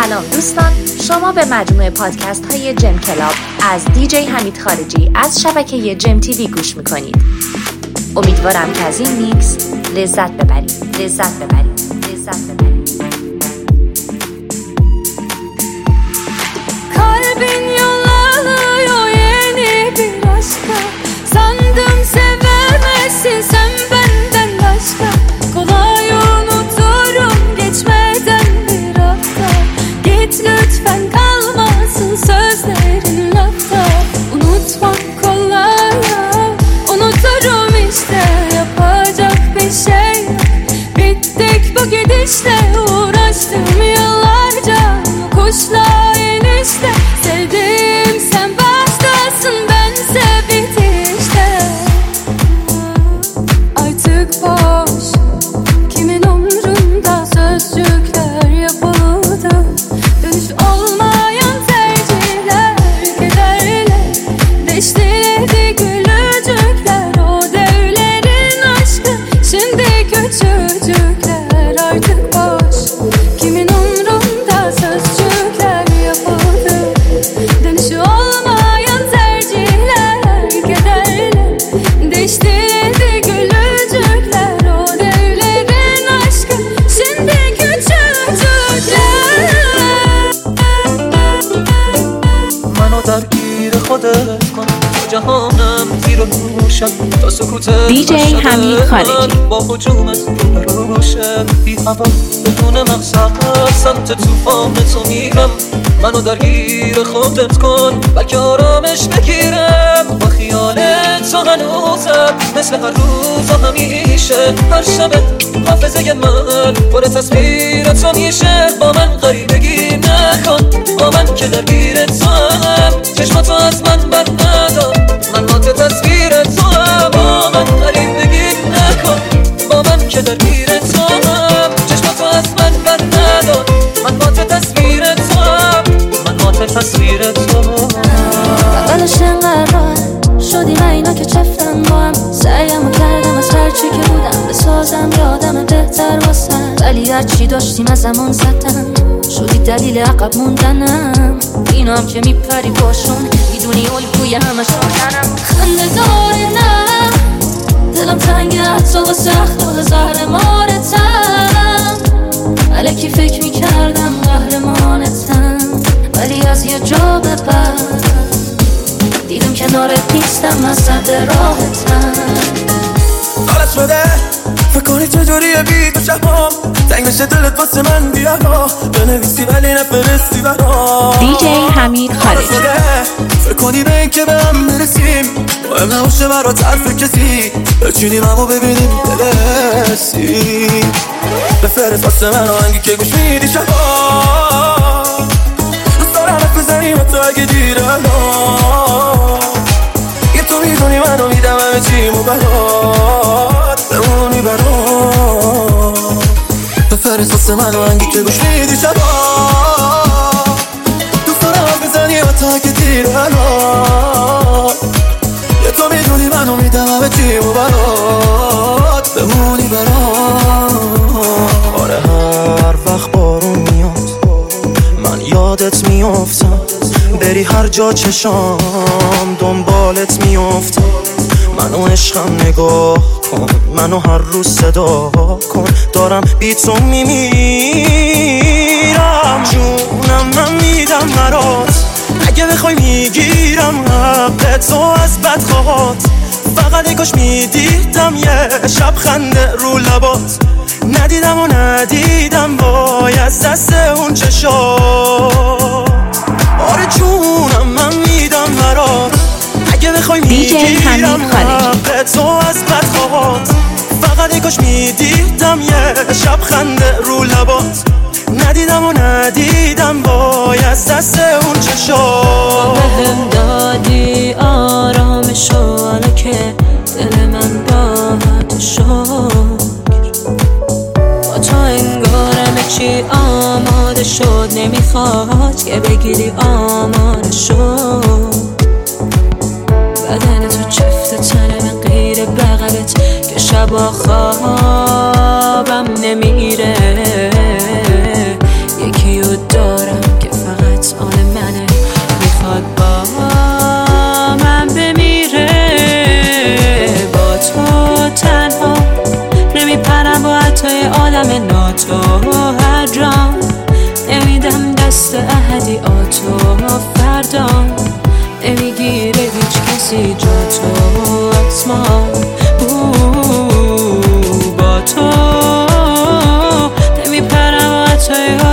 سلام دوستان، شما به مجموعه پادکست های جم کلاب از دیجی حمید خارجی از شبکه جم تیوی گوش میکنید. امیدوارم که از این میکس لذت ببرید. Kalbin yollanıyor yeni bir aşka. Sandım sevemezsin sen benden başka. Kolay unuturum geçmeden bir hafta. Git lütfen kalmasın sözlerin lafta. Unutmak kolay ya, unuturum işte. Yapacak bir şey yok. Bittik bu gidişle, uğraştım yıllarca kuşla enişte. Sevdim sen başkasın, bense bitişte. Artık boş, kimin umrunda sözcükler yapıldı. Dönüş olmayan tercihler kederle deştiledi gülücükler. O devlerin aşkı şimdi küçücükler. Artık boş, kimin umrunda sözcükler yapıldı. Dönüşü olmayan tercihler kederle deştiledi gülücükler. O devlerin aşkı şimdi küçücükler. منو درگیر خودت کن، جهانم زیر و روشم تا سکوت دیجی حمید خارجی. با هجومت روشم بی هوا بدون مقصد سمت توفان تو میرم. منو درگیر خودت کن بلکه آرامش بگیرم. با خیال تو هنوزم مثل هر روز و همیشه. هر شب حافظه من پر تصویر تو میشه. با من غریبگی نکن، با من که درگیر تو هم. چشماتو از من بر ندار، من مات تصویر تو هم. با من غریبگی نکن، با من که درگیر تو هم. چشماتو از من بر ندار، من مات تصویر تو هم. من مات تصویر تو هم. بغلش انقدر شدی و اینا که چفتن با هم. سعیمو کردم از هرچی که بودم بسازم یادم بهتر واسم. ولی هرچی داشتیم از زمان زدم، شدی دلیل عقب موندنم. اینا هم که میپری باشون، میدونی الگوی همش روشنم. خنده داره نه دلم تنگه حتی واسه اخلاق زهرمارتم. الکی فکر میکردم قهرمانتم، ولی از یه جا به بعد دیدم کنارت نیستم، از صد راحتم. حالت شده فکر کنی چجوریه بی تو شبام. تنگ بشه دلت واسه من بیا بنویسی ولی نفرستی برام. دیجی حمید خارجی. فکر کنی به این که به هم نرسیم، مهم نباشه برات حرف کسی. بچینیم همو ببینیم برسی. بفرست واسه من آهنگی که گوش میدی شبام. دوست دارم حرف بزنیم حتی اگه دیر الان. یه تو میدونی منو میدم همه چیمو برات، بمونی برات. بفرست واسه من آهنگی که گوش میدی شبام. دوست دارم حرف بزنیم حتی اگه دیر الان. یه تو میدونی منو میدم همه چیمو برات، بمونی برات. آره هر وقت بارون میاد من یادت میافتم. بری هر جا چشام دنبالت میافتم. منو عشقم نگاه کن، منو هر روز صدا کن. دارم بی تو میمیرم، جونم من میدم برات. اگه بخوای میگیرم حق تو از بدخواهات. فقط ای کاش میدیدم یه شب خنده رو لبات. ندیدم و ندیدم وای از دست اون چشات. آره جونم من میدم برات. اگه بخوای میگیرم حق تو از بدخواهات. فقط ای کاش میدیدم یه شب خنده رو لبات. ندیدم و ندیدم وای از دست اون چشات. بهم دادی آرامشو حالا که دل من راحت شد. با تو انگارم چی آماده شد، نمیخواد که بگیری آماده شد. بدن تو چفت تنه من غیر بغلت که شبا خوابم نمیره. یکی رو دارم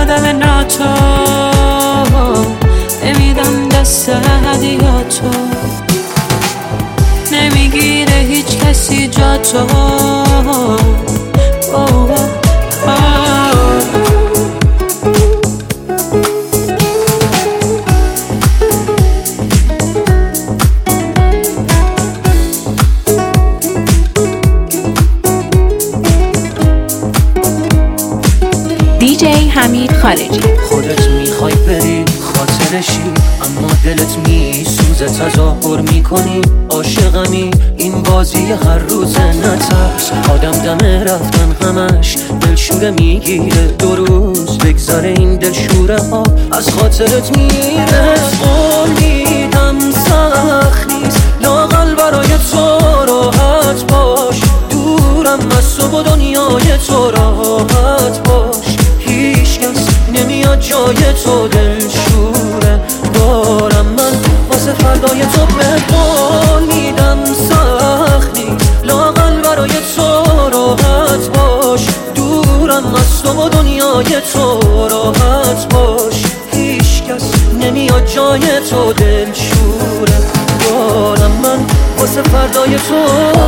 آدم ناچار نمیدم دست هدیاتو نمیگیره هیچ کسی جا تو دیجی حمید خارجی. خودت میخوای بری خاطرشی اما دلت میسوزه تظاهر میکنی عاشقمی این بازی هر روز نترس آدم دم رفتن همش دلشوره میگیره 2 روز بگذاره این دلشوره ها از خاطرت میره قول میدم سخت نیست لااقل برای تو راحت باش دورم از تو و دنیای تو راحت باش هیچ کس نمیاد جای تو دلشوره دارم من واسه فردای تو به قول میدم سخت نیست لااقل برای تو راحت باش دورم از تو و دنیای تو راحت باش هیچ کس نمیاد جای تو دلشوره دارم من واسه فردای تو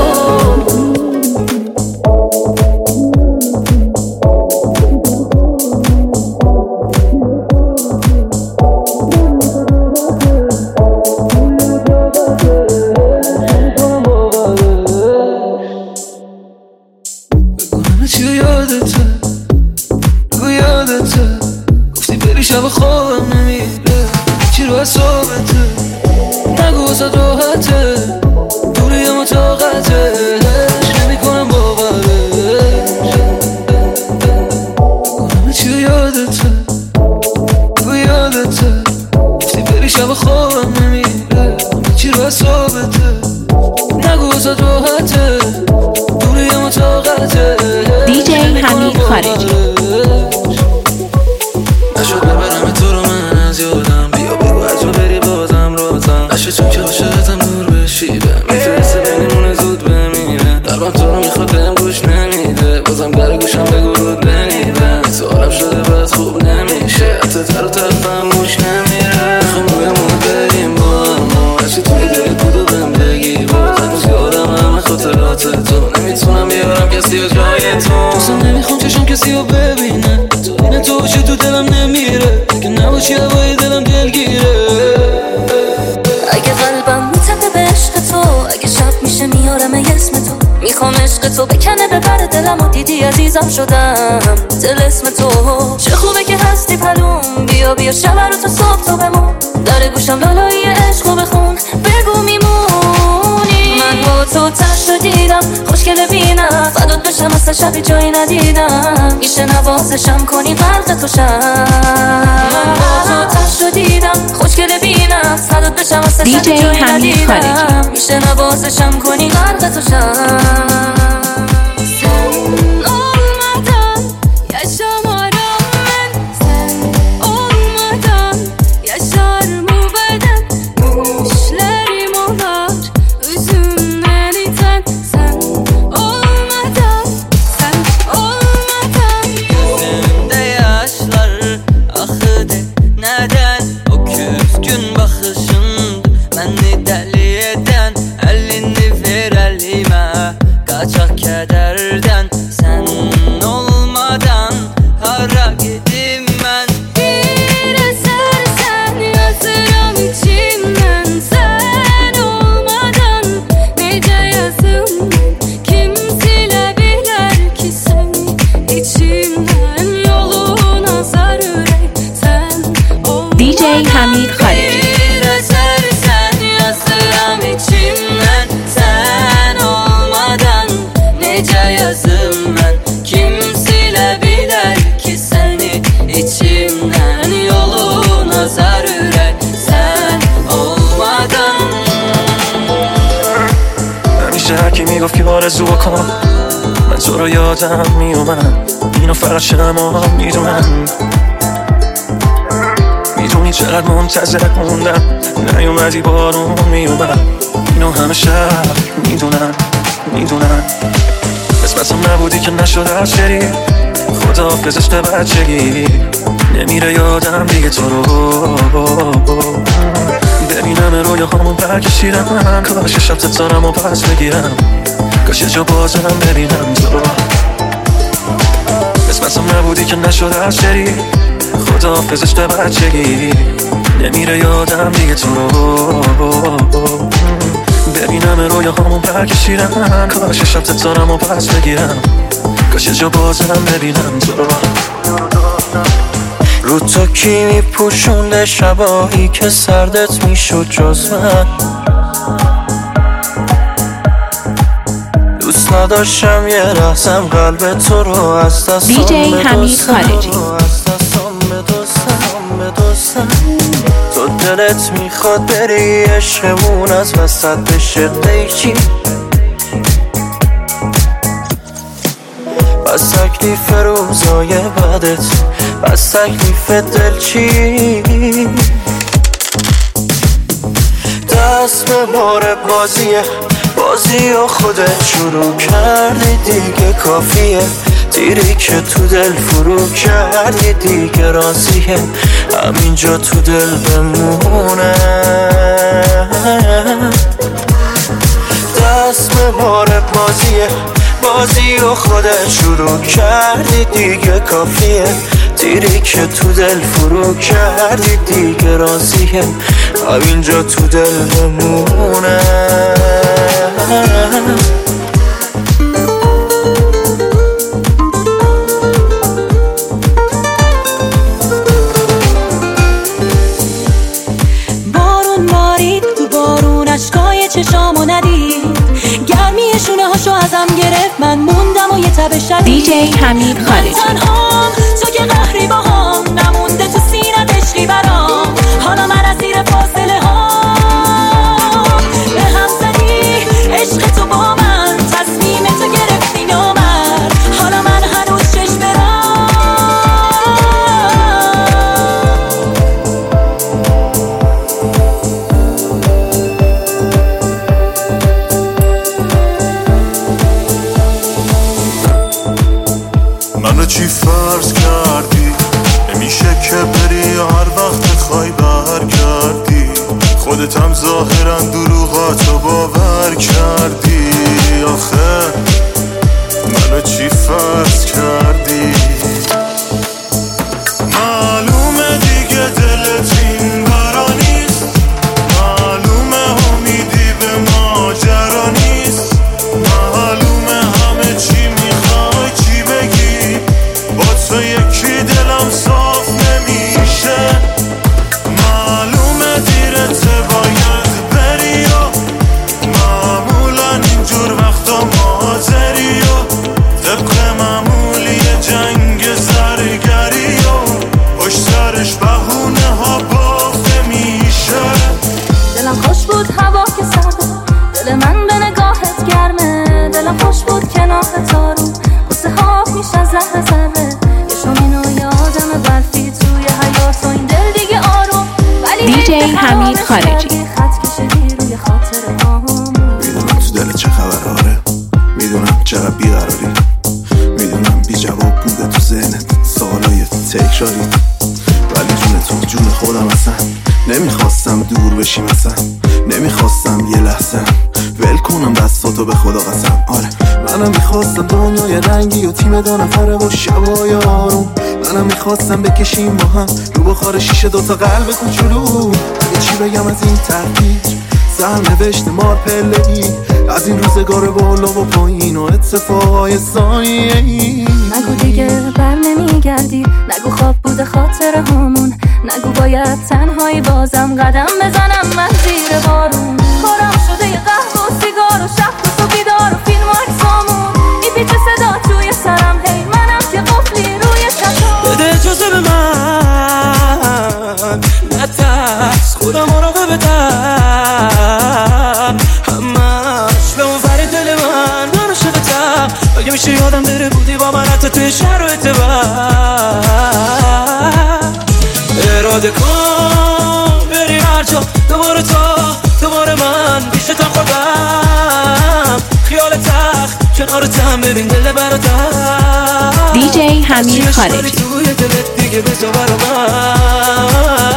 شب خوابم نمیره چی رو حسابته نگو واسه راحته دوری اما طاقتش نمیکنم باورش بگونم چی رو یادته بگو یادته گفتی بری شب خوابم نمیره چی رو حسابته نگو واسه راحته دوری اما طاقتش دیجی حمید خارجی. نشد ببرم تو رو من از یادم بیا بگو از تو بری بازم رازم نشد چون که عاشقتم نور بشیده میفرسته بینمونه زود بمیره قلبم تو رو میخواد بهم گوش نمیده بازم در گوشم بگو رود بنیده تو عالم شده بعد خوب نمیشه حتی تر و طرفم گوش نمیره میخوام رویمون بریم با اما هرچی توی دل بودو بهم بگی باز هنوز یادم همه خاطرات تو نمیتونم بیارم کسی و جای تو دوستم نمیخوام چشم کسی رو ببینه تو اینه تو باشه تو دلم نمیره اگه نباشی هوای دلم دلگیره اگه قلبم میتپه به عشق تو اگه شب میشه میارم اسم تو میخوام عشق تو بکنه ببره دلم و دیدی عزیزم شدم دل اسم تو چه خوبه که هستی پلوم بیا بیا شب رو تو صبح تو بمون در گوشم لالایی عشق رو بخون بگو میمونی من با تو تشت رو دیدم خوشگله بینم فدات بشم اصلا شبی جایی ندیدم میشه نوازشم کنی غرق تو شم من با تو تشت رو دیدم خوشگله بینم فدات بشم اصلا شبی جایی ندیدم میشه نوازشم کنی غرق تو شم Kaçak kederden sen olmadan hara gidim ben Bir esersen yazırım içimden sen olmadan nece yazım kim silebilir ki seni içimden yoluna zar yürek sen olmadan دیجی حمید خارجی. Bir esersen yazırım içimden sen olmadan nece yazım ben kim silebilir ki seni içimden yoluna zar yürek sen olmadan همیشه هرکی میگفت که آرزو بکن من تو رو یادم میومدم اینو فقط شما میدونم میدونی چقدر منتظر موندم نیومدی بارون میومدم اینو همه شب میدونم قسمتم نبودی که نشد از شری خدا حافظش به بچگی نمیره یادم دیگه تو رو. ببینم رویا همون برکشیدم، کاش شب ستارم و پس بگیرم، کاش یه جا بازم ببینم تو. قسمتم نبودی که نشد از شری، خداحافظش به بچگی. نمیره یادم دیگه تو رو. ببینم رویا همون برکشیدم، کاش شب ستارم و پس بگیرم، کاش یه جا بازم ببینم تو. رو تو کی میپوشونده شبایی که سردت میشد جز من؟ دوست نداشتم یه لحظم قلب تو رو از دستم DJ حمید خارجی. تو دلت میخواد بری عشقمون از وسط بشه قیچی، بس تکلیف روزای بعدت، بس تکلیف دل چی؟ دست به بار بازی و خودت شروع کردی دیگه کافیه، تیری که تو دل فرو کردی دیگه راضیه، همینجا تو دل بمونه. دست به بار بازی و خودت شروع کردی دیگه کافیه، تیری که تو دل فرو کردی دیگه راضیه، همینجا تو دل بمونه. بارون بارید تو بارون، اشکای چشامو ندید، گرمی شونه هاشو ازم گرفت، من موندم و یه تب شدید. DJ حمید خارجی. تنهام تو که قهری باهام، نمونده تو سینت عشقی برام، حالا من از زیر فاصله ها به هم زدی عشق تو با من، تصمیم تو گرفتی نامر، حالا من هنوز چشم برم. منو چی فرض کردی؟ نمیشه که بری هر وقت خواهی برگردی، خودت هم ظاهرا دروغاتو باور کردی. آخه منو چی فرض کردی؟ معلومه دیگه دلت این برا نیست، معلومه امیدی به ماجرا نیست، معلومه همه چی میخوای چی بگی، با تو یکی دلم صاف نمیشه، معلومه دیرت باید بری و معمولا اینجور وقتا مازری و طبق معمولی جنگ زرگری و پشت سرش بهونه ها بافته میشه. دلم خوش بود هوا که سرده، دل من به نگاهت گرمه، دلم خوش بود کنارت آروم، قصه ها میشن زهر زره، یه شامینو یادم برفی توی حیات و این دل دیگه آروم، ولی DJ حمید خارجی. خط کشیدی روی خاطر هامون. میدونم تو دل چه خبره، میدونم چقدر بیقراری، میدونم بی جواب بوده تو ذهنت سوالای تکراری، ولی جون خودم اصلا نمیخواستم دور بشیم، اصلا نمیخواستم یه لحظه ول کنم دستاتو به خدا قسم. آره منم میخواستم دنیای رنگی و تیم دو نفره و شبای آروم، منم میخواستم بکشیم با هم رو بخار شیشه دوتا قلب کوچولو. اگه چی بگم از این تحقیر سرنوشت مار پله‌ای، از این روزگار بالا و پایین و اتفاقای ثانیه‌ای. نگو دیگه بر نمیگردی، نگو خواب بوده خاطر همون، نگو باید تنهایی بازم قدم بزنم من زیر بارون. کارم شده یه قهوه و سیگار و شب و بیدار و فیلم و عکسامون، میپیچه صدا توی سرم، هی منم که قفلی روی شطور. بده اجازه به من نترس، خودم مراقبتم، همش به اون ور دل من عاشقتم، اگه میشه یادم بره بودی با من حتی توی شرایط بد. اراده کن بری هر جا، دوباره من پیشتم خوردم، خیال تخت کنارتم ببین دل برادر دیجی حمید خارجی توی دلت دیگه بذار برا من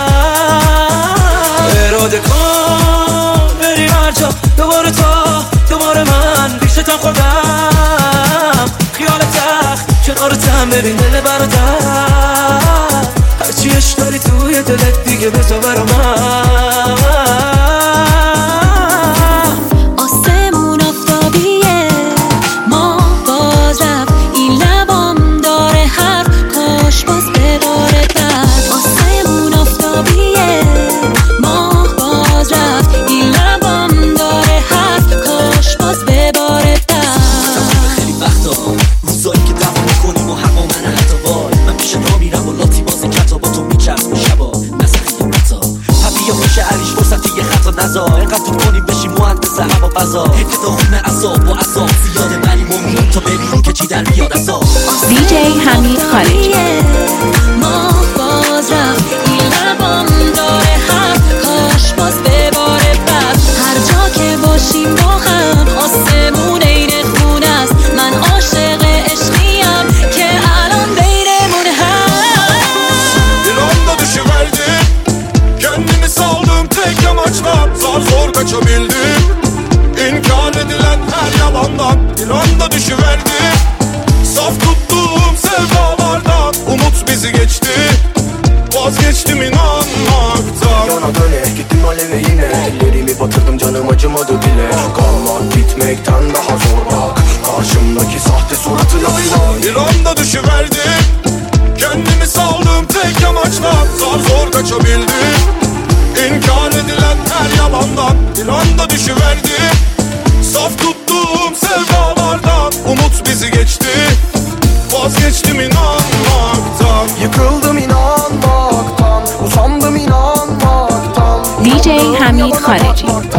اراده کن بریم هر جا دوباره دوباره من پیشتم خودم خیال تخت کنارتم ببین دل برادر هرچی عشق داری توی دلت دیگه بذار برا من آسمون آفتابیه ما باز رفت این لبام داره حرف کاش باز بباره بعد آسمون آفتابیه ما باز رفت این لبام داره حرف کاش باز بباره بعد خیلی وقتا روزایی که دفع میکنیم و هوا من حتی وای من پیش را میرم و لاتی بازی کتا با تو میچرم و شبا نسخی متا حبیه باشه علیش فرصتی یه خطا نزار اینقدر تو کنیم بشیم مهندس هوا فضا که داخون عصاب و عصاب زیاده بریم و میریم تا ببینیم که چی در بیاد عصاب دیجی حمید خارجی ما باز رفت این لبام داره حرف کاش باز بباره بعد هر جا که باشیم با هم آسمون این خونه است من عاشق عشقیم که الان بینمون هست Dilanla düşüverdim Kendimi saldım tek yamaçla Zar zor kaçabildim İnkar edilen her yalandan Dilanla düşüverdim Saf tuttuğum sevdalardan Umut bizi geçti Vazgeçtim inanmaktan Yana döne gittim aleve yine Ellerimi batırdım canım acımadı bile Kalmak gitmekten daha zor bak Karşımdaki sahte suratı lay lay Bir anda düşüverdim Kendimi saldım tek yamaçla Zar zor kaçabildim İnkar edilen her yalandan Bir anda düşüverdim Saf tuttuğum sevdalardan Umut bizi geçti Vazgeçtim inanmaktan Yıkıldım inanmaktan Usandım inanmaktan دیجی حمید خارجی